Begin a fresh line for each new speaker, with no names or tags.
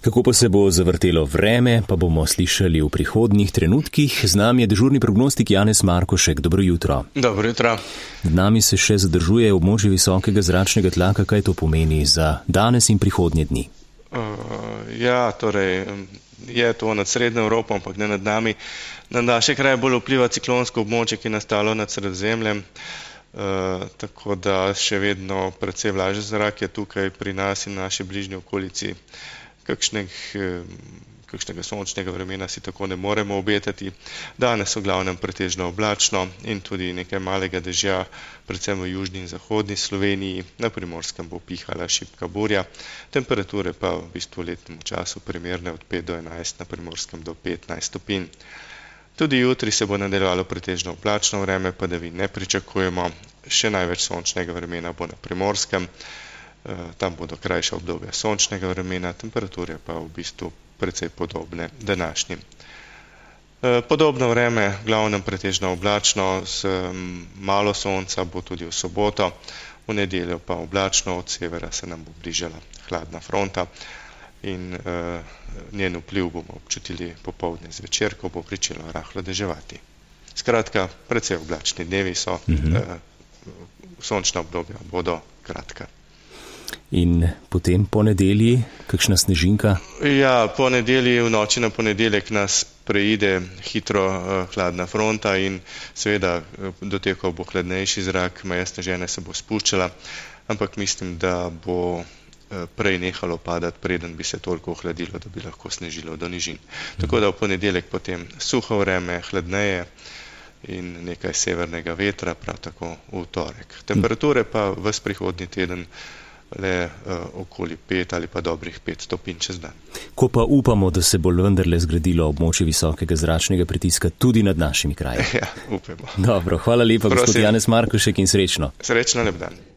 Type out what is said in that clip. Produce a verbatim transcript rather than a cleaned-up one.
Kako pa se bo zavrtelo vreme, pa bomo slišali v prihodnjih trenutkih. Z nami je dežurni prognostik Janez Markošek. Dobro jutro.
Dobro jutro.
Z nami se še zadržuje območje visokega zračnega tlaka. Kaj to pomeni za danes in prihodnje dni?
Uh, ja, torej je to nad Srednjo Evropo, ampak ne nad nami. Na naše kraje bolj vpliva ciklonsko območje, ki je nastalo nad Sredozemljem. Uh, tako da še vedno precej vlažen zrak je tukaj pri nas in naši bližnji okolici. Kakšnih, kakšnega sončnega vremena si tako ne moremo obetati. Danes v glavnem pretežno oblačno in tudi nekaj malega dežja, predvsem v južni in zahodni Sloveniji. Na Primorskem bo pihala šibka burja. Temperature pa v bistvu v letnem času primerne od pet do enajst, na Primorskem do petnajst stopinj. Tudi jutri se bo nadaljevalo pretežno oblačno vreme, padavin ne pričakujemo. Še največ sončnega vremena bo na Primorskem. Tam bodo krajša obdobja sončnega vremena, temperature pa v bistvu precej podobne današnjim. Podobno vreme, v glavnem pretežno oblačno, z malo sonca bo tudi v soboto, v nedeljo pa oblačno, od severa se nam bo bližala hladna fronta in uh, njen vpliv bomo občutili popoldne zvečer, ko bo pričelo rahlo deževati. Skratka, precej oblačni dnevi so, mm-hmm. uh, sončna obdobja bodo kratka.
In potem po nedelji, kakšna snežinka?
Ja, po nedelji, v noči na ponedeljek nas preide hitro uh, hladna fronta in seveda uh, dotekal bo hladnejši zrak, meja snežene se bo spuščala, ampak mislim, da bo uh, prej nehalo padati, preden bi se toliko ohladilo, da bi lahko snežilo do nižin. Mhm. Tako da v ponedeljek potem suho vreme, hladneje in nekaj severnega vetra, prav tako v torek. Temperature pa ves prihodnji teden le uh, okoli pet ali pa dobrih pet stopinj čez dan.
Ko pa upamo, da se bo vendarle zgradilo območje visokega zračnega pritiska tudi nad našimi kraji.
Ja, upamo.
Dobro, hvala lepa, Prosim. Gospod Janez Markošek, in srečno.
Srečno, lep dan.